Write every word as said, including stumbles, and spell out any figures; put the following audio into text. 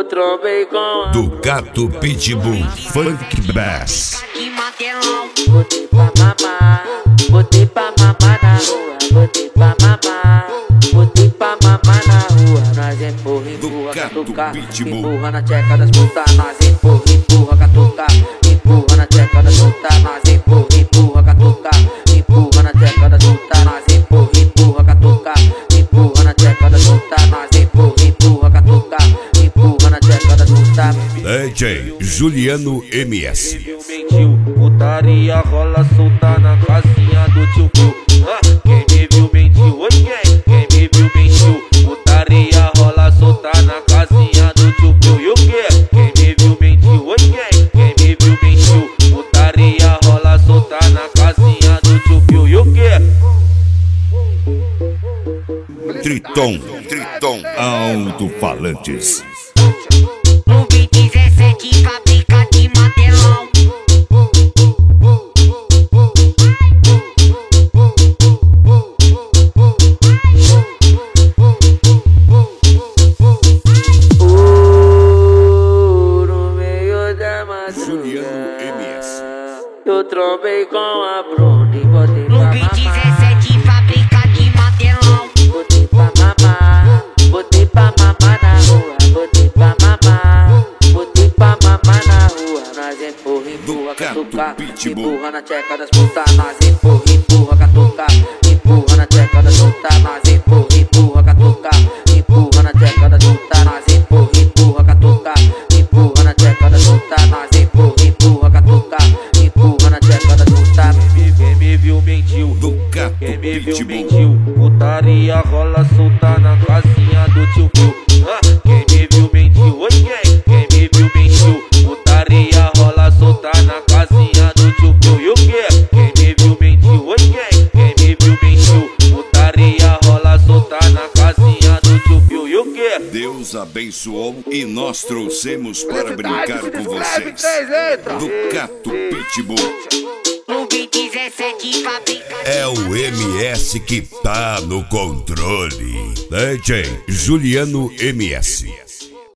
trombei com a Ducato Pitbull Funk Bass. botei pra mamar, botei pra mamar na rua, botei pra mamar, botei pra mamar na rua. Nós empurra, empurra, catuca, empurra na tcheca das putas. Nós empurra, empurra, catuca, empurra na tcheca das putas. Nós empurra, empurra, catuca, empurra na tcheca das putas. Nós empurra, empurra, catuca, empurra na tcheca das putas. Nós empurra, empurra, catuca, empurra na tcheca das putas. D J Juliano M S. Mentiu, putaria rola solta na casinha do tio Phil. Ah, quem me viu mentiu, oi quem? Quem me viu mentiu, putaria rola solta na casinha do tio Phil. E o que? Quem me viu mentiu, oi quem? Quem me viu mentiu, putaria rola solta na casinha do tio Phil. E o que? Triton, Triton Alto-Falantes. No B dezessete fábrica de Mandelão. Uh, no meio da Juliano M S. madrugada eu trombei com a Bruna e botei pra No B mamar. dezessete fábrica de Mandelão. Botei pra mamar, botei pra mamar na rua, botei pra mamar, botei pra mamar na rua. Nós empurra, empurra, Ducato catuca, Pitbull. empurra na tcheca das putas. Nós empurra, empurra, catuca, empurra na tcheca das putas. Nós empurra, empurra, catuca, empurra na tcheca das putas. Nós empurra, empurra, catuca, empurra na tcheca das putas. Nós empurra, empurra, catuca, empurra na tcheca das putas. Quem me viu mentiu, Ducato quem me viu Pitbull. mentiu, putaria rola solta na casinha do tio Phil. Ah, quem me viu mentiu, oi quem? Quem me viu mentiu, putaria rola solta na casinha do tio Phil. E o que? Quem me viu mentiu, oi quem? Quem me viu mentiu, putaria rola solta na casinha do tio Phil. E o que? Deus abençoou e nós trouxemos para brincar com vocês. Ducato Pitbull. No B dezessete fábrica. É o M S que tá no controle. D J Juliano M S.